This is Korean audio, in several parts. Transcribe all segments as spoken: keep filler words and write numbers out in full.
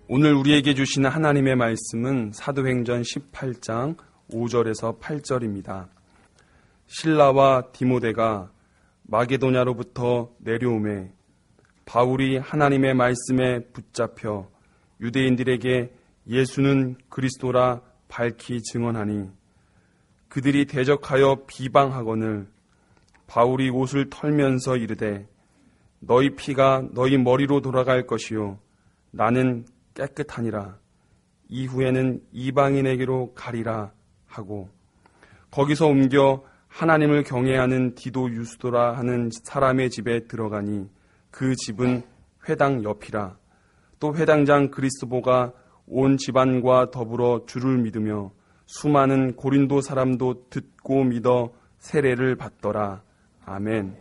오늘 우리에게 주시는 하나님의 말씀은 사도행전 십팔 장 오 절에서 팔 절입니다. 실라와 디모데가 마게도냐로부터 내려오매 바울이 하나님의 말씀에 붙잡혀 유대인들에게 예수는 그리스도라 밝히 증언하니 그들이 대적하여 비방하거늘 바울이 옷을 털면서 이르되 너희 피가 너희 머리로 돌아갈 것이요 나는 깨끗하니라. 이후에는 이방인에게로 가리라 하고 거기서 옮겨 하나님을 경외하는 디도 유스도라 하는 사람의 집에 들어가니 그 집은 회당 옆이라. 또 회당장 그리스보가 온 집안과 더불어 주를 믿으며 수많은 고린도 사람도 듣고 믿어 세례를 받더라. 아멘.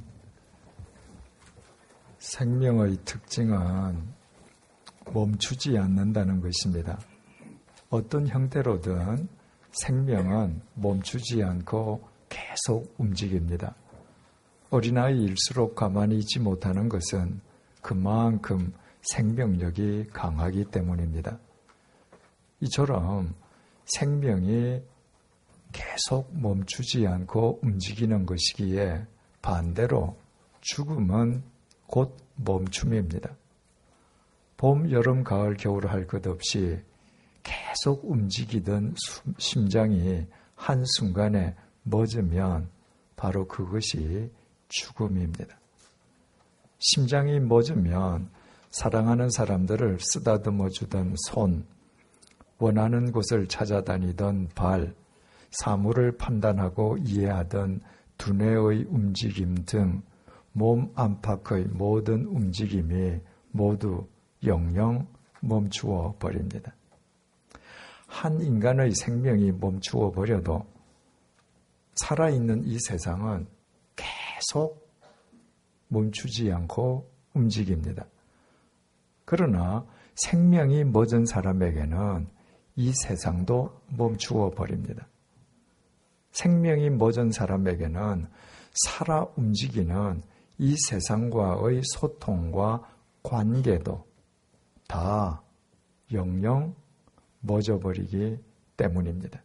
생명의 특징은 멈추지 않는다는 것입니다. 어떤 형태로든 생명은 멈추지 않고 계속 움직입니다. 어린아이일수록 가만히 있지 못하는 것은 그만큼 생명력이 강하기 때문입니다. 이처럼 생명이 계속 멈추지 않고 움직이는 것이기에 반대로 죽음은 곧 멈춤입니다. 봄, 여름, 가을, 겨울 할 것 없이 계속 움직이던 심장이 한순간에 멎으면 바로 그것이 죽음입니다. 심장이 멎으면 사랑하는 사람들을 쓰다듬어 주던 손, 원하는 곳을 찾아다니던 발, 사물을 판단하고 이해하던 두뇌의 움직임 등 몸 안팎의 모든 움직임이 모두 영영 멈추어 버립니다. 한 인간의 생명이 멈추어 버려도 살아있는 이 세상은 계속 멈추지 않고 움직입니다. 그러나 생명이 멎은 사람에게는 이 세상도 멈추어 버립니다. 생명이 멎은 사람에게는 살아 움직이는 이 세상과의 소통과 관계도 다 영영 멎어버리기 때문입니다.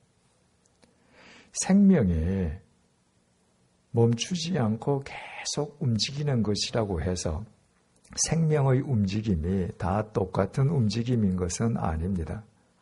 생명이 멈추지 않고 계속 움직이는 것이라고 해서 생명의 움직임이 다 똑같은 움직임인 것은 아닙니다.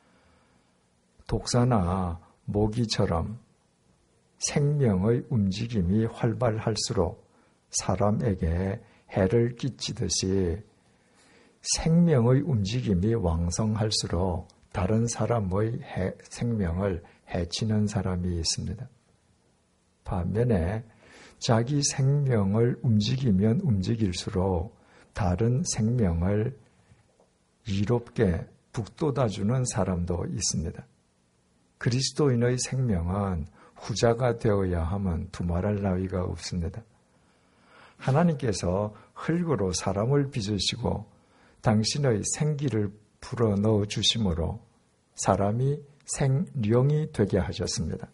독사나 모기처럼 생명의 움직임이 활발할수록 사람에게 해를 끼치듯이 생명의 움직임이 왕성할수록 다른 사람의 해, 생명을 해치는 사람이 있습니다. 반면에 자기 생명을 움직이면 움직일수록 다른 생명을 이롭게 북돋아주는 사람도 있습니다. 그리스도인의 생명은 후자가 되어야 함은 두말할 나위가 없습니다. 하나님께서 흙으로 사람을 빚으시고 당신의 생기를 불어넣어 주심으로 사람이 생령이 되게 하셨습니다.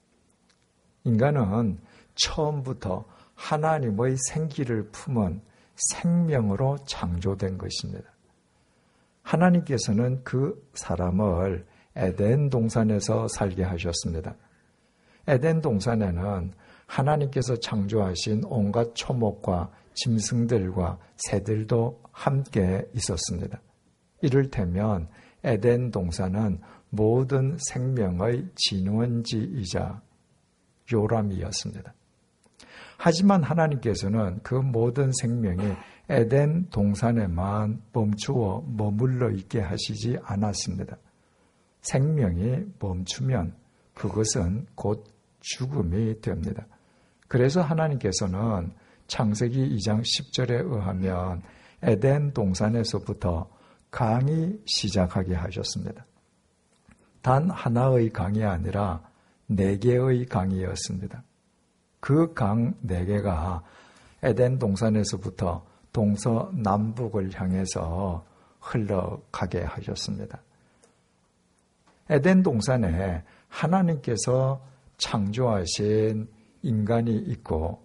인간은 처음부터 하나님의 생기를 품은 생명으로 창조된 것입니다. 하나님께서는 그 사람을 에덴 동산에서 살게 하셨습니다. 에덴 동산에는 하나님께서 창조하신 온갖 초목과 짐승들과 새들도 함께 있었습니다. 이를테면 에덴 동산은 모든 생명의 진원지이자 요람이었습니다. 하지만 하나님께서는 그 모든 생명이 에덴 동산에만 멈추어 머물러 있게 하시지 않았습니다. 생명이 멈추면 그것은 곧 죽음이 됩니다. 그래서 하나님께서는 창세기 이 장 십 절에 의하면 에덴 동산에서부터 강이 시작하게 하셨습니다. 단 하나의 강이 아니라 네 개의 강이었습니다. 그 강 네 개가 에덴 동산에서부터 동서남북을 향해서 흘러가게 하셨습니다. 에덴 동산에 하나님께서 창조하신 인간이 있고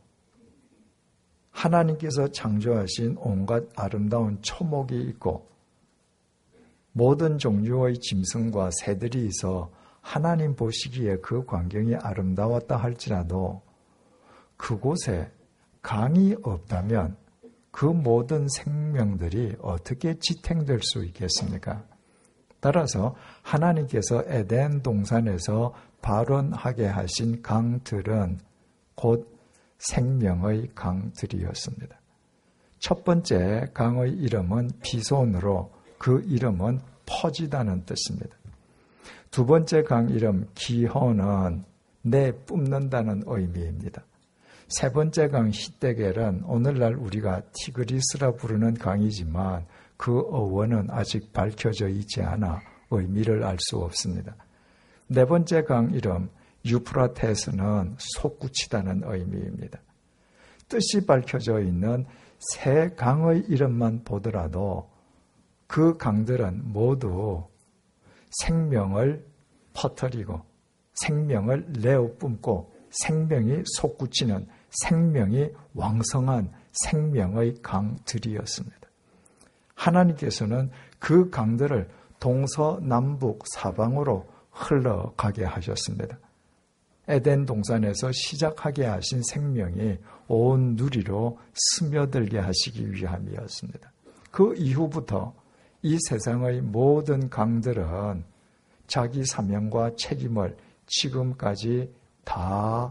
하나님께서 창조하신 온갖 아름다운 초목이 있고 모든 종류의 짐승과 새들이 있어 하나님 보시기에 그 광경이 아름다웠다 할지라도 그곳에 강이 없다면 그 모든 생명들이 어떻게 지탱될 수 있겠습니까? 따라서 하나님께서 에덴 동산에서 발원하게 하신 강들은 곧 생명의 강들이었습니다. 첫 번째 강의 이름은 피손으로 그 이름은 퍼지다는 뜻입니다. 두 번째 강 이름 기혼은 내뿜는다는 의미입니다. 세 번째 강 히데겔은 오늘날 우리가 티그리스라 부르는 강이지만 그 어원은 아직 밝혀져 있지 않아 의미를 알 수 없습니다. 네 번째 강 이름 유프라테스는 솟구치다는 의미입니다. 뜻이 밝혀져 있는 세 강의 이름만 보더라도 그 강들은 모두 생명을 퍼뜨리고 생명을 내어뿜고 생명이 솟구치는 생명이 왕성한 생명의 강들이었습니다. 하나님께서는 그 강들을 동서남북 사방으로 흘러가게 하셨습니다. 에덴 동산에서 시작하게 하신 생명이 온 누리로 스며들게 하시기 위함이었습니다. 그 이후부터 이 세상의 모든 강들은 자기 사명과 책임을 지금까지 다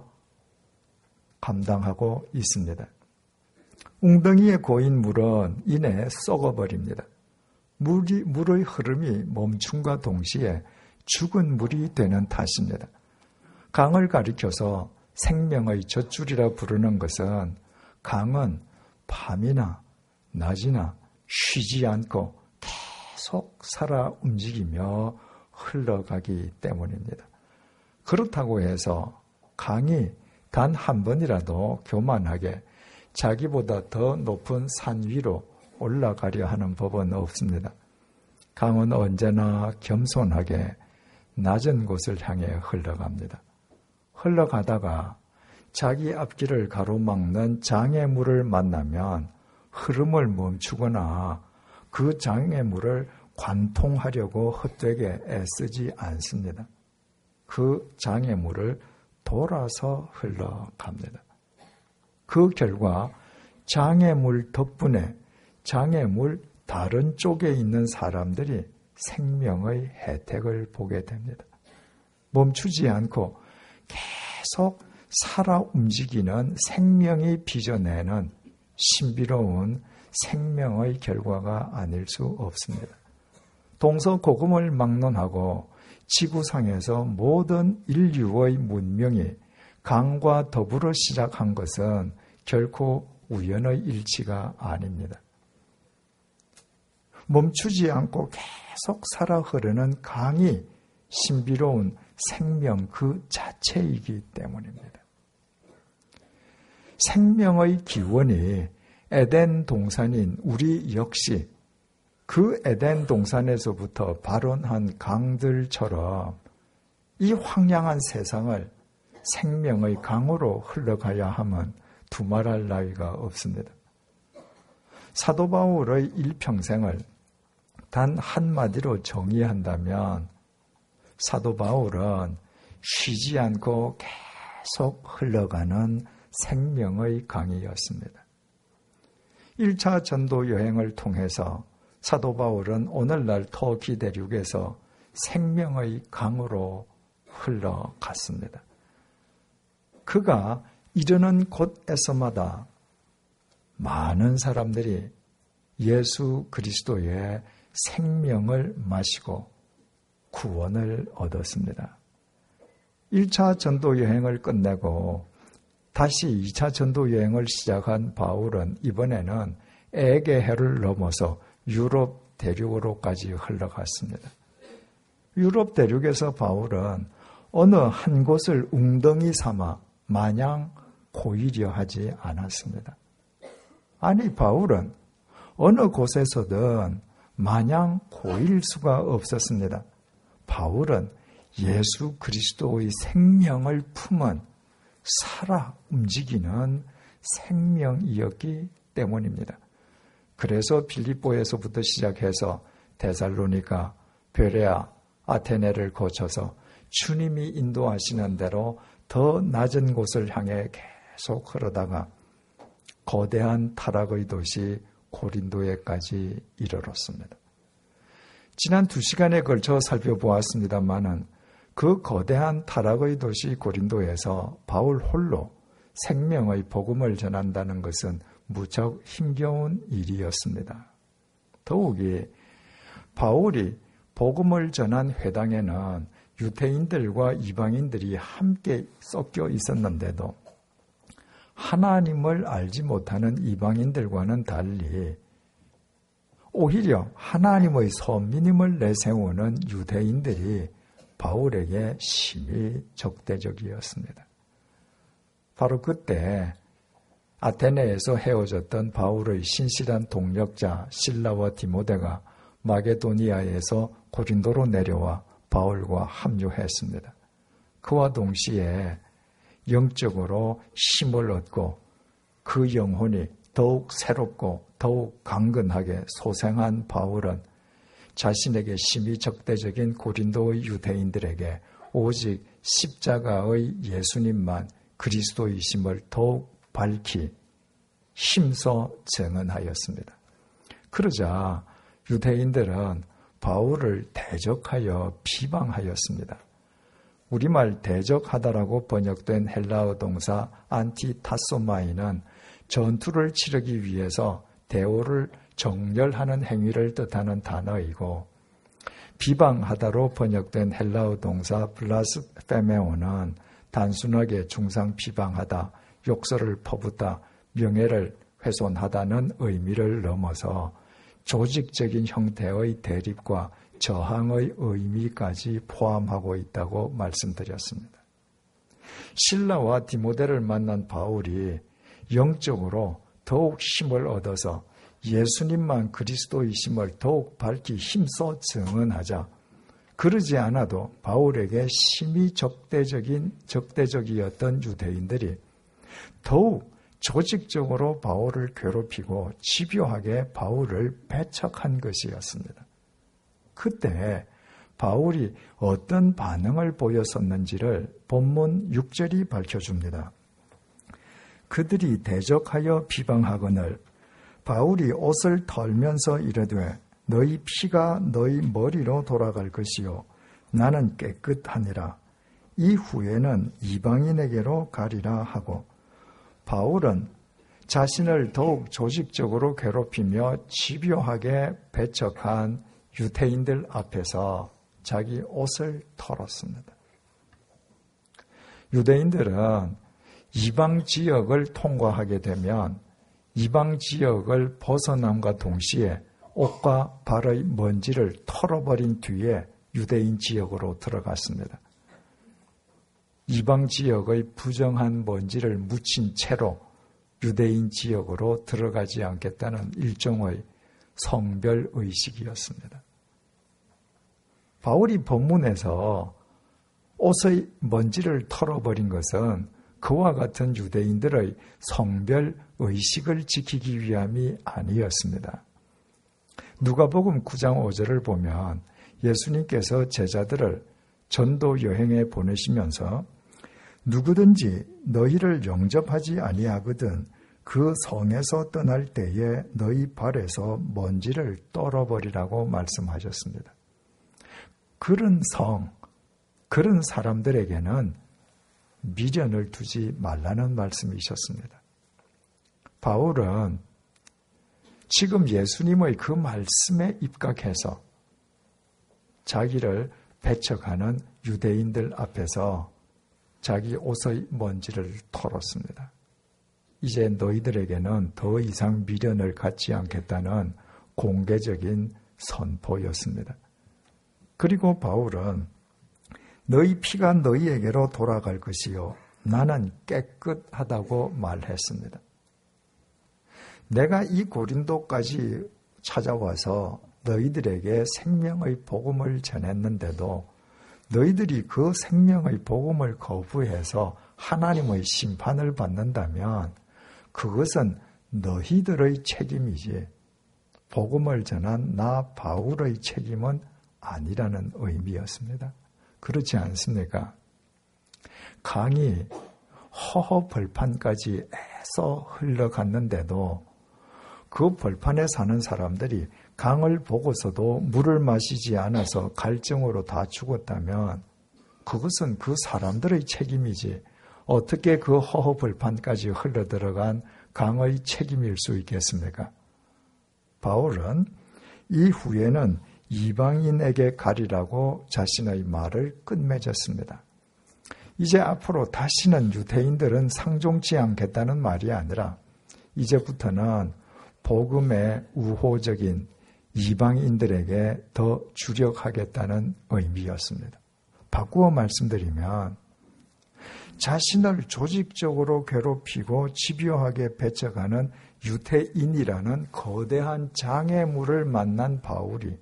감당하고 있습니다. 웅덩이에 고인 물은 이내 썩어버립니다. 물이, 물의 흐름이 멈춤과 동시에 죽은 물이 되는 탓입니다. 강을 가리켜서 생명의 젖줄이라 부르는 것은 강은 밤이나 낮이나 쉬지 않고 계속 살아 움직이며 흘러가기 때문입니다. 그렇다고 해서 강이 단 한 번이라도 교만하게 자기보다 더 높은 산 위로 올라가려 하는 법은 없습니다. 강은 언제나 겸손하게 낮은 곳을 향해 흘러갑니다. 흘러가다가 자기 앞길을 가로막는 장애물을 만나면 흐름을 멈추거나 그 장애물을 관통하려고 헛되게 애쓰지 않습니다. 그 장애물을 돌아서 흘러갑니다. 그 결과 장애물 덕분에 장애물 다른 쪽에 있는 사람들이 생명의 혜택을 보게 됩니다. 멈추지 않고 계속 살아 움직이는 생명이 빚어내는 신비로운 생명의 결과가 아닐 수 없습니다. 동서고금을 막론하고 지구상에서 모든 인류의 문명이 강과 더불어 시작한 것은 결코 우연의 일치가 아닙니다. 멈추지 않고 계속 살아 흐르는 강이 신비로운 생명 그 자체이기 때문입니다. 생명의 기원이 에덴 동산인 우리 역시 그 에덴 동산에서부터 발원한 강들처럼 이 황량한 세상을 생명의 강으로 흘러가야 함은 두말할 나위가 없습니다. 사도 바울의 일평생을 단 한마디로 정의한다면 사도 바울은 쉬지 않고 계속 흘러가는 생명의 강이었습니다. 일 차 전도 여행을 통해서 사도 바울은 오늘날 터키 대륙에서 생명의 강으로 흘러갔습니다. 그가 이르는 곳에서마다 많은 사람들이 예수 그리스도의 생명을 마시고 구원을 얻었습니다. 일 차 전도 여행을 끝내고 다시 이 차 전도 여행을 시작한 바울은 이번에는 에게해를 넘어서 유럽 대륙으로까지 흘러갔습니다. 유럽 대륙에서 바울은 어느 한 곳을 웅덩이 삼아 마냥 고이려 하지 않았습니다. 아니, 바울은 어느 곳에서든 마냥 고일 수가 없었습니다. 바울은 예수 그리스도의 생명을 품은 살아 움직이는 생명이었기 때문입니다. 그래서 빌립보에서부터 시작해서 데살로니가, 베레아, 아테네를 거쳐서 주님이 인도하시는 대로 더 낮은 곳을 향해 계속 흐르다가 거대한 타락의 도시 고린도에까지 이르렀습니다. 지난 두 시간에 걸쳐 살펴보았습니다마는 그 거대한 타락의 도시 고린도에서 바울 홀로 생명의 복음을 전한다는 것은 무척 힘겨운 일이었습니다. 더욱이 바울이 복음을 전한 회당에는 유대인들과 이방인들이 함께 섞여 있었는데도 하나님을 알지 못하는 이방인들과는 달리 오히려 하나님의 선민임을 내세우는 유대인들이 바울에게 심히 적대적이었습니다. 바로 그때 아테네에서 헤어졌던 바울의 신실한 동력자 실라와 디모데가 마게도니아에서 고린도로 내려와 바울과 합류했습니다. 그와 동시에 영적으로 힘을 얻고 그 영혼이 더욱 새롭고 더욱 강건하게 소생한 바울은 자신에게 심히 적대적인 고린도의 유대인들에게 오직 십자가의 예수님만 그리스도이심을 더욱 밝히 힘써 증언하였습니다. 그러자 유대인들은 바울을 대적하여 비방하였습니다. 우리말 대적하다라고 번역된 헬라어 동사 안티타소마이는 전투를 치르기 위해서 대오를 정렬하는 행위를 뜻하는 단어이고, 비방하다로 번역된 헬라어 동사 블라스페메오는 단순하게 중상 비방하다, 욕설을 퍼붓다, 명예를 훼손하다는 의미를 넘어서 조직적인 형태의 대립과 저항의 의미까지 포함하고 있다고 말씀드렸습니다. 실라와 디모데를 만난 바울이 영적으로 더욱 힘을 얻어서 예수님만 그리스도이심을 더욱 밝히 힘써 증언하자, 그러지 않아도 바울에게 심히 적대적인, 적대적이었던 유대인들이 더욱 조직적으로 바울을 괴롭히고 집요하게 바울을 배척한 것이었습니다. 그때 바울이 어떤 반응을 보였었는지를 본문 육 절이 밝혀줍니다. 그들이 대적하여 비방하거늘 바울이 옷을 털면서 이르되 너희 피가 너희 머리로 돌아갈 것이요 나는 깨끗하니라. 이후에는 이방인에게로 가리라 하고, 바울은 자신을 더욱 조직적으로 괴롭히며 집요하게 배척한 유대인들 앞에서 자기 옷을 털었습니다. 유대인들은 이방 지역을 통과하게 되면 이방 지역을 벗어남과 동시에 옷과 발의 먼지를 털어버린 뒤에 유대인 지역으로 들어갔습니다. 이방 지역의 부정한 먼지를 묻힌 채로 유대인 지역으로 들어가지 않겠다는 일종의 성별 의식이었습니다. 바울이 본문에서 옷의 먼지를 털어버린 것은 그와 같은 유대인들의 성별 의식을 지키기 위함이 아니었습니다. 누가복음 구 장 오 절을 보면 예수님께서 제자들을 전도 여행에 보내시면서 누구든지 너희를 영접하지 아니하거든 그 성에서 떠날 때에 너희 발에서 먼지를 떨어버리라고 말씀하셨습니다. 그런 성, 그런 사람들에게는 미련을 두지 말라는 말씀이셨습니다. 바울은 지금 예수님의 그 말씀에 입각해서 자기를 배척하는 유대인들 앞에서 자기 옷의 먼지를 털었습니다. 이제 너희들에게는 더 이상 미련을 갖지 않겠다는 공개적인 선포였습니다. 그리고 바울은 너희 피가 너희에게로 돌아갈 것이요 나는 깨끗하다고 말했습니다. 내가 이 고린도까지 찾아와서 너희들에게 생명의 복음을 전했는데도 너희들이 그 생명의 복음을 거부해서 하나님의 심판을 받는다면 그것은 너희들의 책임이지 복음을 전한 나 바울의 책임은 아니라는 의미였습니다. 그렇지 않습니까? 강이 허허 벌판까지 애써 흘러갔는데도 그 벌판에 사는 사람들이 강을 보고서도 물을 마시지 않아서 갈증으로 다 죽었다면 그것은 그 사람들의 책임이지 어떻게 그 허허 벌판까지 흘러들어간 강의 책임일 수 있겠습니까? 바울은 이후에는 이방인에게 가리라고 자신의 말을 끝맺었습니다. 이제 앞으로 다시는 유대인들은 상종치 않겠다는 말이 아니라 이제부터는 복음의 우호적인 이방인들에게 더 주력하겠다는 의미였습니다. 바꾸어 말씀드리면 자신을 조직적으로 괴롭히고 집요하게 배척하는 유대인이라는 거대한 장애물을 만난 바울이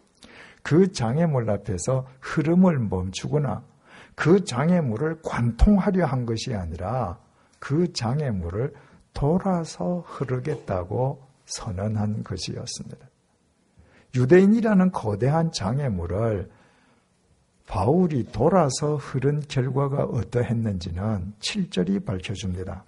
그 장애물 앞에서 흐름을 멈추거나 그 장애물을 관통하려 한 것이 아니라 그 장애물을 돌아서 흐르겠다고 선언한 것이었습니다. 유대인이라는 거대한 장애물을 바울이 돌아서 흐른 결과가 어떠했는지는 칠 절이 밝혀줍니다.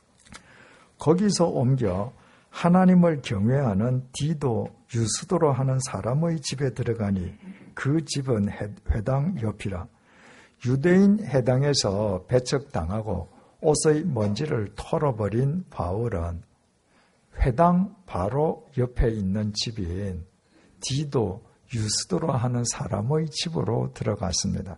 거기서 옮겨 하나님을 경외하는 디도 유스도로 하는 사람의 집에 들어가니 그 집은 회당 옆이라. 유대인 회당에서 배척당하고 옷의 먼지를 털어버린 바울은 회당 바로 옆에 있는 집인 디도 유스도로 하는 사람의 집으로 들어갔습니다.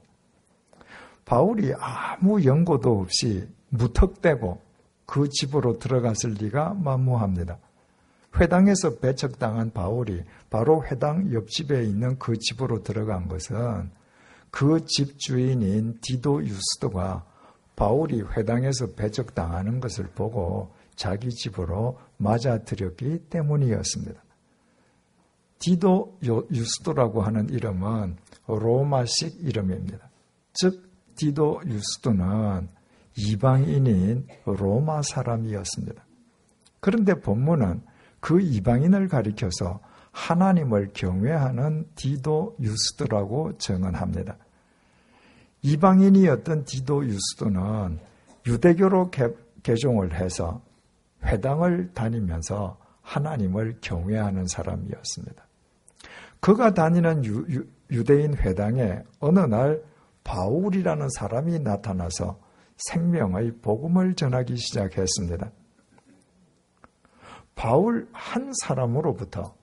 바울이 아무 연고도 없이 무턱대고 그 집으로 들어갔을 리가 만무합니다. 회당에서 배척당한 바울이 바로 회당 옆집에 있는 그 집으로 들어간 것은 그 집주인인 디도 유스도가 바울이 회당에서 배척당하는 것을 보고 자기 집으로 맞아들였기 때문이었습니다. 디도 유스도라고 하는 이름은 로마식 이름입니다. 즉 디도 유스도는 이방인인 로마 사람이었습니다. 그런데 본문은 그 이방인을 가리켜서 하나님을 경외하는 디도 유스도라고 정언합니다. 이방인이었던 디도 유스도는 유대교로 개, 개종을 해서 회당을 다니면서 하나님을 경외하는 사람이었습니다. 그가 다니는 유, 유, 유대인 회당에 어느 날 바울이라는 사람이 나타나서 생명의 복음을 전하기 시작했습니다. 바울 한 사람으로부터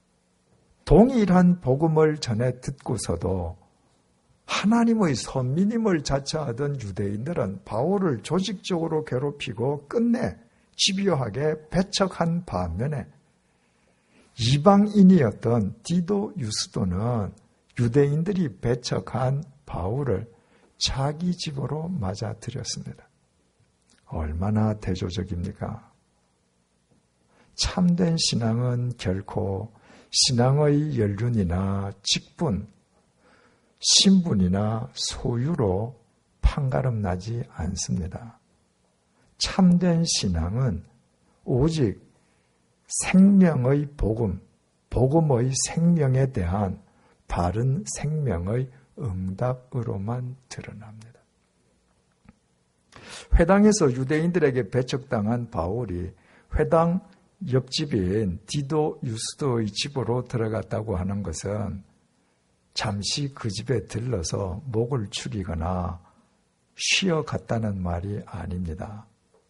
동일한 복음을 전해 듣고서도 하나님의 선민임을 자처하던 유대인들은 바울을 조직적으로 괴롭히고 끝내 집요하게 배척한 반면에 이방인이었던 디도 유스도는 유대인들이 배척한 바울을 자기 집으로 맞아들였습니다. 얼마나 대조적입니까? 참된 신앙은 결코 신앙의 연륜이나 직분, 신분이나 소유로 판가름 나지 않습니다. 참된 신앙은 오직 생명의 복음, 복음의 생명에 대한 바른 생명의 응답으로만 드러납니다. 회당에서 유대인들에게 배척당한 바울이 회당 옆집인 디도 유스도의 집으로 들어갔다고 하는 것은 잠시 그 집에 들러서 목을 축이거나 쉬어갔다는 말이 아닙니다.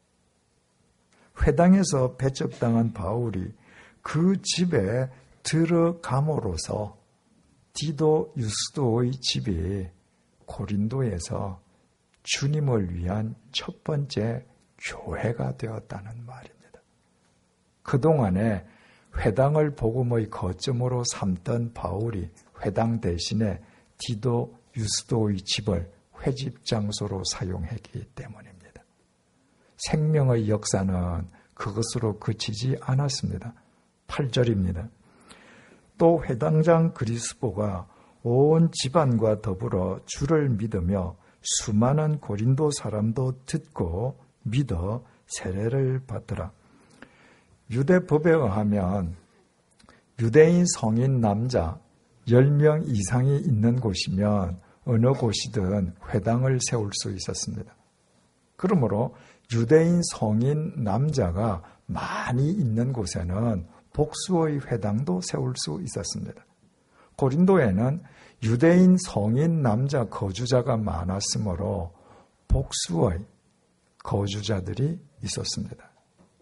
회당에서 배척당한 바울이 그 집에 들어감으로써 디도 유스도의 집이 고린도에서 주님을 위한 첫 번째 교회가 되었다는 말입니다. 그동안에 회당을 복음의 거점으로 삼던 바울이 회당 대신에 디도 유스도의 집을 회집 장소로 사용했기 때문입니다. 생명의 역사는 그것으로 그치지 않았습니다. 팔 절입니다. 또 회당장 그리스보가 온 집안과 더불어 주를 믿으며 수많은 고린도 사람도 듣고 믿어 세례를 받더라. 유대법에 의하면 유대인 성인 남자 열 명 이상이 있는 곳이면 어느 곳이든 회당을 세울 수 있었습니다. 그러므로 유대인 성인 남자가 많이 있는 곳에는 복수의 회당도 세울 수 있었습니다. 고린도에는 유대인 성인 남자 거주자가 많았으므로 복수의 거주자들이 있었습니다.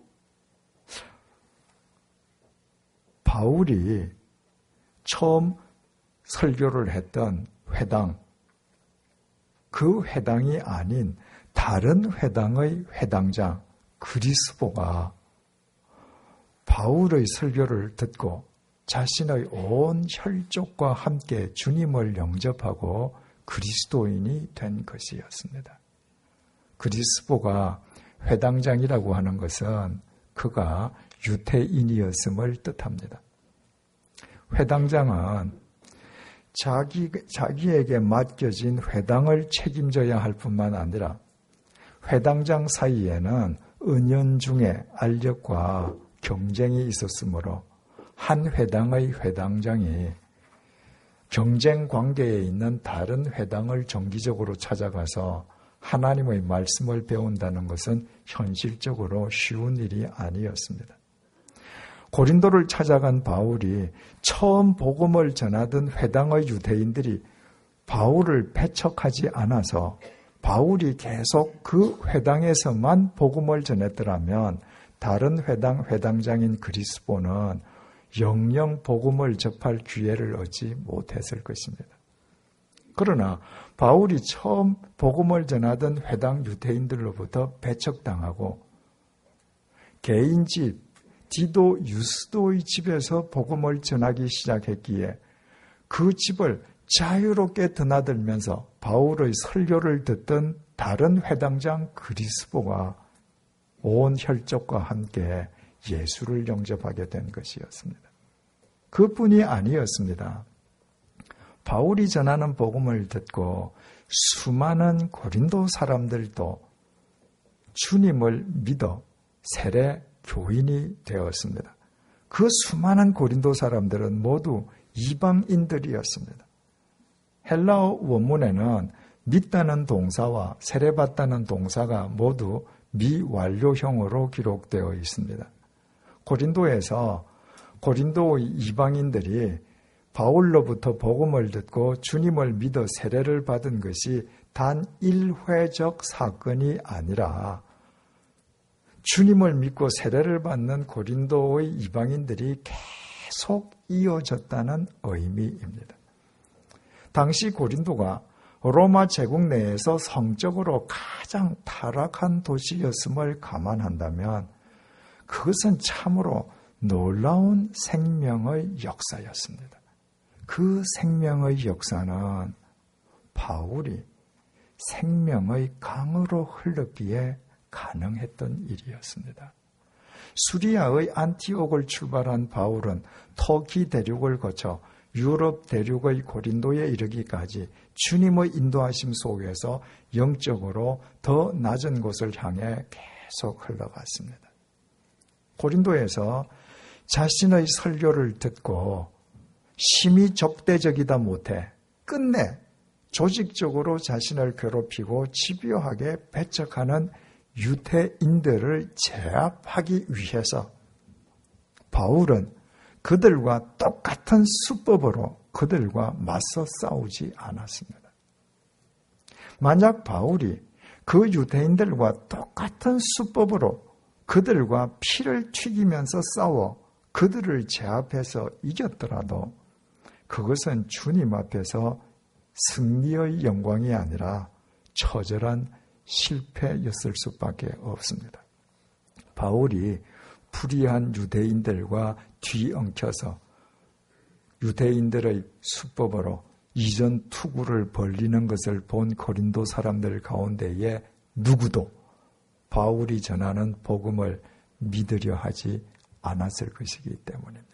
바울이 처음 설교를 했던 회당, 그 회당이 아닌 다른 회당의 회당장 그리스보가 바울의 설교를 듣고 자신의 온 혈족과 함께 주님을 영접하고 그리스도인이 된 것이었습니다. 그리스보가 회당장이라고 하는 것은 그가 유태인이었음을 뜻합니다. 회당장은 자기, 자기에게 맡겨진 회당을 책임져야 할 뿐만 아니라 회당장 사이에는 은연중에 알력과 경쟁이 있었으므로 한 회당의 회당장이 경쟁 관계에 있는 다른 회당을 정기적으로 찾아가서 하나님의 말씀을 배운다는 것은 현실적으로 쉬운 일이 아니었습니다. 고린도를 찾아간 바울이 처음 복음을 전하던 회당의 유대인들이 바울을 배척하지 않아서 바울이 계속 그 회당에서만 복음을 전했더라면 다른 회당 회당장인 그리스보는 영영 복음을 접할 기회를 얻지 못했을 것입니다. 그러나 바울이 처음 복음을 전하던 회당 유대인들로부터 배척당하고 개인 집, 디도 유스도의 집에서 복음을 전하기 시작했기에 그 집을 자유롭게 드나들면서 바울의 설교를 듣던 다른 회당장 그리스보가 온 혈족과 함께 예수를 영접하게 된 것이었습니다. 그뿐이 아니었습니다. 바울이 전하는 복음을 듣고 수많은 고린도 사람들도 주님을 믿어 세례 교인이 되었습니다. 그 수많은 고린도 사람들은 모두 이방인들이었습니다. 헬라어 원문에는 믿다는 동사와 세례받다는 동사가 모두 미완료형으로 기록되어 있습니다. 고린도에서 고린도의 이방인들이 바울로부터 복음을 듣고 주님을 믿어 세례를 받은 것이 단 일회적 사건이 아니라 주님을 믿고 세례를 받는 고린도의 이방인들이 계속 이어졌다는 의미입니다. 당시 고린도가 로마 제국 내에서 성적으로 가장 타락한 도시였음을 감안한다면 그것은 참으로 놀라운 생명의 역사였습니다. 그 생명의 역사는 바울이 생명의 강으로 흘렀기에 가능했던 일이었습니다. 수리아의 안티옥을 출발한 바울은 터키 대륙을 거쳐 유럽 대륙의 고린도에 이르기까지 주님의 인도하심 속에서 영적으로 더 낮은 곳을 향해 계속 흘러갔습니다. 고린도에서 자신의 설교를 듣고 심히 적대적이다 못해 끝내 조직적으로 자신을 괴롭히고 집요하게 배척하는 유대인들을 제압하기 위해서 바울은 그들과 똑같은 수법으로 그들과 맞서 싸우지 않았습니다. 만약 바울이 그 유대인들과 똑같은 수법으로 그들과 피를 튀기면서 싸워 그들을 제압해서 이겼더라도 그것은 주님 앞에서 승리의 영광이 아니라 처절한 실패였을 수밖에 없습니다. 바울이 불의한 유대인들과 뒤엉켜서 유대인들의 수법으로 이전 투구를 벌리는 것을 본 고린도 사람들 가운데에 누구도 바울이 전하는 복음을 믿으려 하지 않았을 것이기 때문입니다.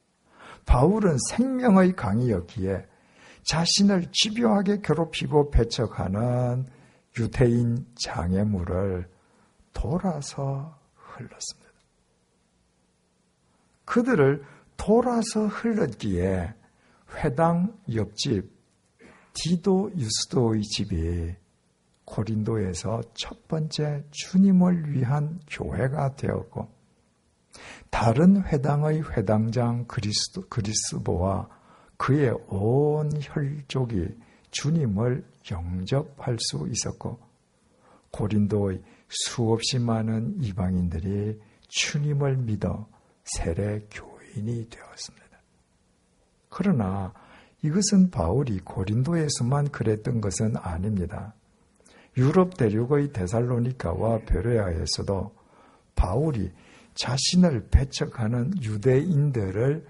바울은 생명의 강이었기에 자신을 집요하게 괴롭히고 배척하는 유대인 장애물을 돌아서 흘렀습니다. 그들을 돌아서 흘렀기에 회당 옆집 디도 유스도의 집이 고린도에서 첫 번째 주님을 위한 교회가 되었고, 다른 회당의 회당장 그리스도, 그리스보와 그의 온 혈족이 주님을 영접할 수 있었고, 고린도의 수없이 많은 이방인들이 주님을 믿어 세례 교인이 되었습니다. 그러나 이것은 바울이 고린도에서만 그랬던 것은 아닙니다. 유럽 대륙의 데살로니가와 베레아에서도 바울이 자신을 배척하는 유대인들을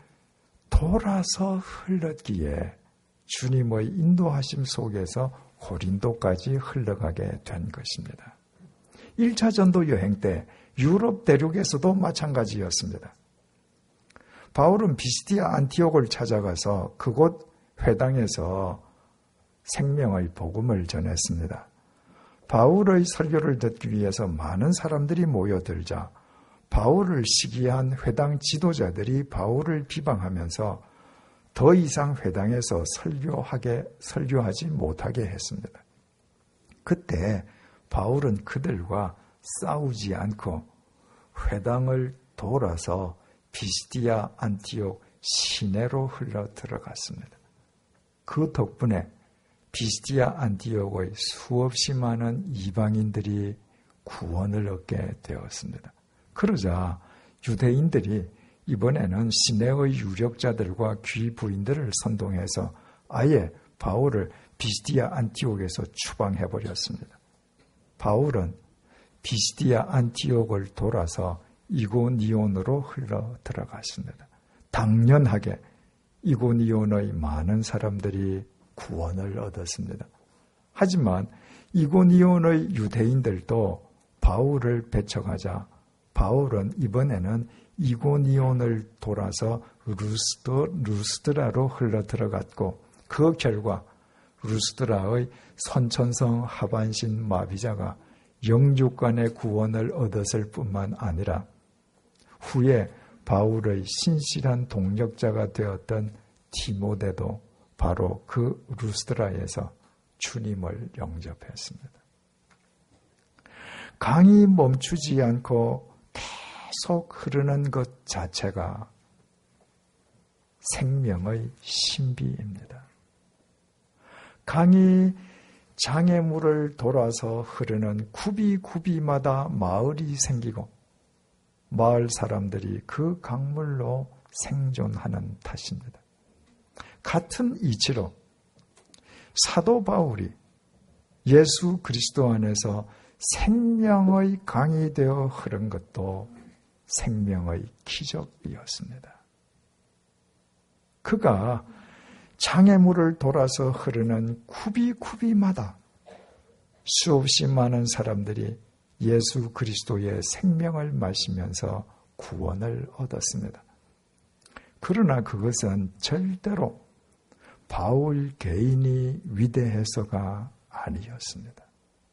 돌아서 흘렀기에 주님의 인도하심 속에서 고린도까지 흘러가게 된 것입니다. 일 차 전도 여행 때 유럽 대륙에서도 마찬가지였습니다. 바울은 비시디아 안티옥을 찾아가서 그곳 회당에서 생명의 복음을 전했습니다. 바울의 설교를 듣기 위해서 많은 사람들이 모여들자 바울을 시기한 회당 지도자들이 바울을 비방하면서 더 이상 회당에서 설교하게, 설교하지 못하게 했습니다. 그때 바울은 그들과 싸우지 않고 회당을 돌아서 비시디아 안티옥 시내로 흘러 들어갔습니다. 그 덕분에 비시디아 안티옥의 수없이 많은 이방인들이 구원을 얻게 되었습니다. 그러자 유대인들이 이번에는 시내의 유력자들과 귀부인들을 선동해서 아예 바울을 비시디아 안티옥에서 추방해버렸습니다. 바울은 비시디아 안티옥을 돌아서 이고니온으로 흘러 들어갔습니다. 당연하게 이고니온의 많은 사람들이 구원을 얻었습니다. 하지만 이고니온의 유대인들도 바울을 배척하자 바울은 이번에는 이고니온을 돌아서 루스드, 루스드라로 흘러 들어갔고, 그 결과 루스드라의 선천성 하반신 마비자가 영육간의 구원을 얻었을 뿐만 아니라 후에 바울의 신실한 동력자가 되었던 디모데도 바로 그 루스드라에서 주님을 영접했습니다. 강이 멈추지 않고 계속 흐르는 것 자체가 생명의 신비입니다. 강이 장애물을 돌아서 흐르는 구비구비마다 마을이 생기고 마을 사람들이 그 강물로 생존하는 탓입니다. 같은 이치로 사도 바울이 예수 그리스도 안에서 생명의 강이 되어 흐른 것도 생명의 기적이었습니다. 그가 장애물을 돌아서 흐르는 구비구비마다 수없이 많은 사람들이 예수 그리스도의 생명을 마시면서 구원을 얻었습니다. 그러나 그것은 절대로 바울 개인이 위대해서가 아니었습니다.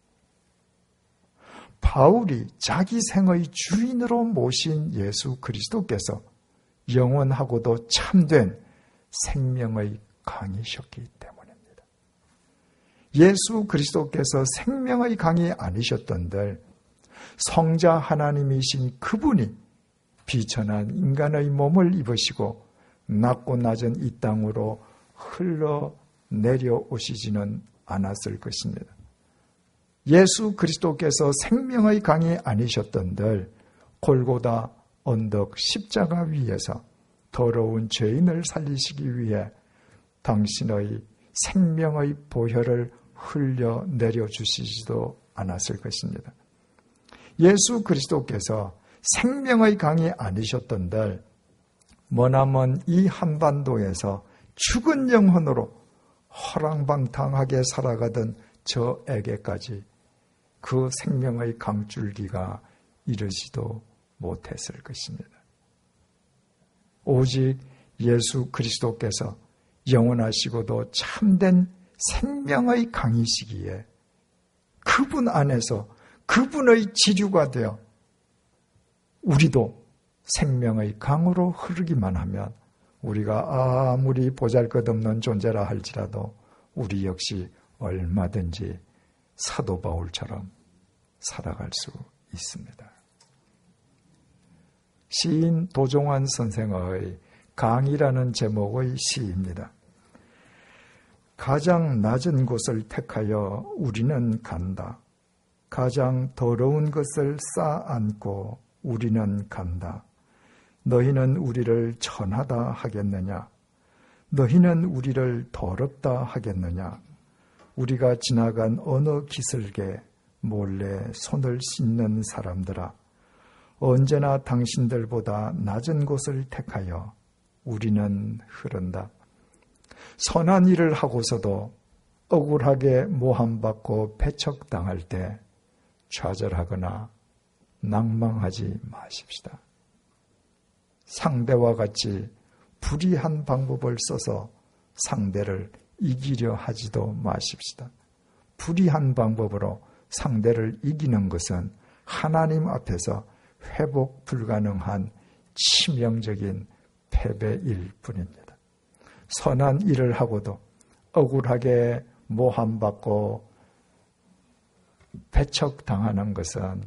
바울이 자기 생의 주인으로 모신 예수 그리스도께서 영원하고도 참된 생명의 강이셨기 때문입니다. 예수 그리스도께서 생명의 강이 아니셨던들 성자 하나님이신 그분이 비천한 인간의 몸을 입으시고 낮고 낮은 이 땅으로 흘러 내려오시지는 않았을 것입니다. 예수 그리스도께서 생명의 강이 아니셨던들 골고다 언덕 십자가 위에서 더러운 죄인을 살리시기 위해 당신의 생명의 보혈을 흘려 내려주시지도 않았을 것입니다. 예수 그리스도께서 생명의 강이 아니셨던들 머나먼 이 한반도에서 죽은 영혼으로 허랑방탕하게 살아가던 저에게까지 그 생명의 강줄기가 이르지도 못했을 것입니다. 오직 예수 그리스도께서 영원하시고도 참된 생명의 강이시기에 그분 안에서 그분의 지류가 되어 우리도 생명의 강으로 흐르기만 하면 우리가 아무리 보잘것없는 존재라 할지라도 우리 역시 얼마든지 사도 바울처럼 살아갈 수 있습니다. 시인 도종환 선생의 강이라는 제목의 시입니다. 가장 낮은 곳을 택하여 우리는 간다. 가장 더러운 것을 쌓아안고 우리는 간다. 너희는 우리를 천하다 하겠느냐? 너희는 우리를 더럽다 하겠느냐? 우리가 지나간 어느 기슭에 몰래 손을 씻는 사람들아, 언제나 당신들보다 낮은 곳을 택하여 우리는 흐른다. 선한 일을 하고서도 억울하게 모함받고 배척당할 때 좌절하거나 낭망하지 마십시다. 상대와 같이 불의한 방법을 써서 상대를 이기려 하지도 마십시다. 불의한 방법으로 상대를 이기는 것은 하나님 앞에서 회복 불가능한 치명적인 패배일 뿐입니다. 선한 일을 하고도 억울하게 모함받고 배척당하는 것은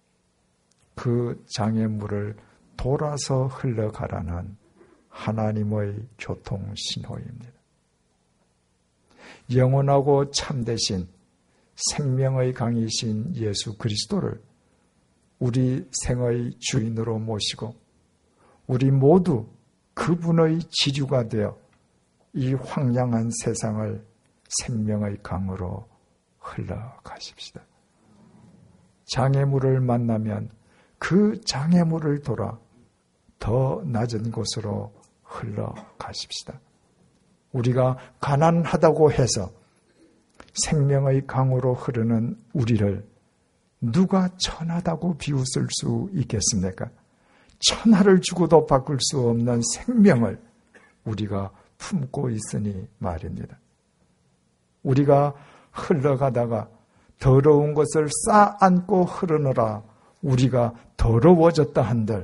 그 장애물을 돌아서 흘러가라는 하나님의 교통신호입니다. 영원하고 참되신 생명의 강이신 예수 그리스도를 우리 생의 주인으로 모시고 우리 모두 그분의 지주가 되어 이 황량한 세상을 생명의 강으로 흘러가십시다. 장애물을 만나면 그 장애물을 돌아 더 낮은 곳으로 흘러가십시다. 우리가 가난하다고 해서 생명의 강으로 흐르는 우리를 누가 천하다고 비웃을 수 있겠습니까? 천하를 주고도 바꿀 수 없는 생명을 우리가 품고 있으니 말입니다. 우리가 흘러가다가 더러운 것을 쌓아안고 흐르느라 우리가 더러워졌다 한들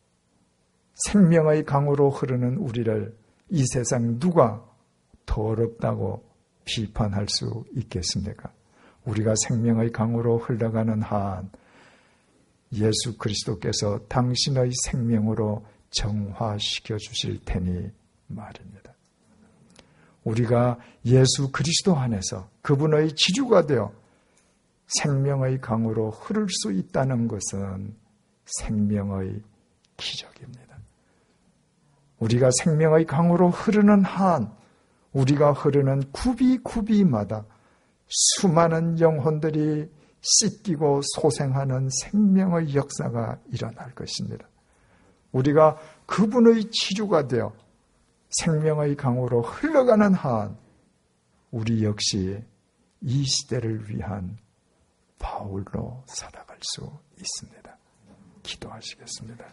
생명의 강으로 흐르는 우리를 이 세상 누가 더럽다고 비판할 수 있겠습니까? 우리가 생명의 강으로 흘러가는 한 예수 그리스도께서 당신의 생명으로 정화시켜 주실 테니 말입니다. 우리가 예수 그리스도 안에서 그분의 지주가 되어 생명의 강으로 흐를 수 있다는 것은 생명의 기적입니다. 우리가 생명의 강으로 흐르는 한 우리가 흐르는 구비구비마다 수많은 영혼들이 씻기고 소생하는 생명의 역사가 일어날 것입니다. 우리가 그분의 지주가 되어 생명의 강으로 흘러가는 한 우리 역시 이 시대를 위한 바울로 살아갈 수 있습니다. 기도하시겠습니다.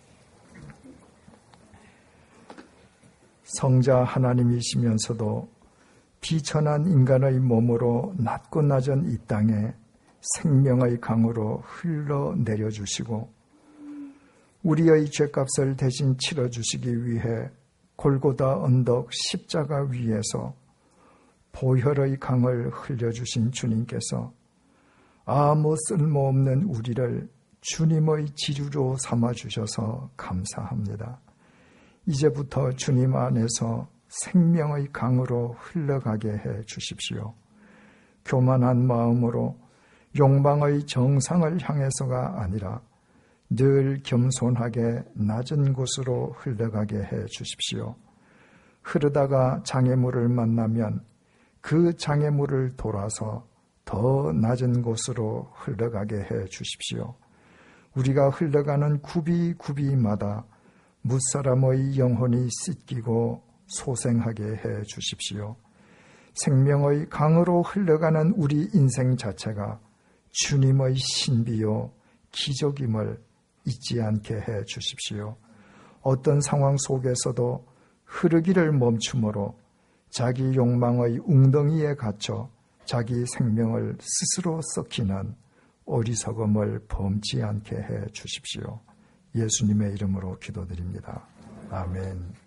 성자 하나님이시면서도 비천한 인간의 몸으로 낮고 낮은 이 땅에 생명의 강으로 흘러내려 주시고 우리의 죄값을 대신 치러주시기 위해 골고다 언덕 십자가 위에서 보혈의 강을 흘려주신 주님께서 아무 쓸모없는 우리를 주님의 지주로 삼아주셔서 감사합니다. 이제부터 주님 안에서 생명의 강으로 흘러가게 해 주십시오. 교만한 마음으로 욕망의 정상을 향해서가 아니라 늘 겸손하게 낮은 곳으로 흘러가게 해 주십시오. 흐르다가 장애물을 만나면 그 장애물을 돌아서 더 낮은 곳으로 흘러가게 해 주십시오. 우리가 흘러가는 구비구비마다 무사람의 영혼이 씻기고 소생하게 해 주십시오. 생명의 강으로 흘러가는 우리 인생 자체가 주님의 신비요 기적임을 잊지 않게 해 주십시오. 어떤 상황 속에서도 흐르기를 멈춤으로 자기 욕망의 웅덩이에 갇혀 자기 생명을 스스로 썩히는 어리석음을 범치 않게 해 주십시오. 예수님의 이름으로 기도드립니다. 아멘.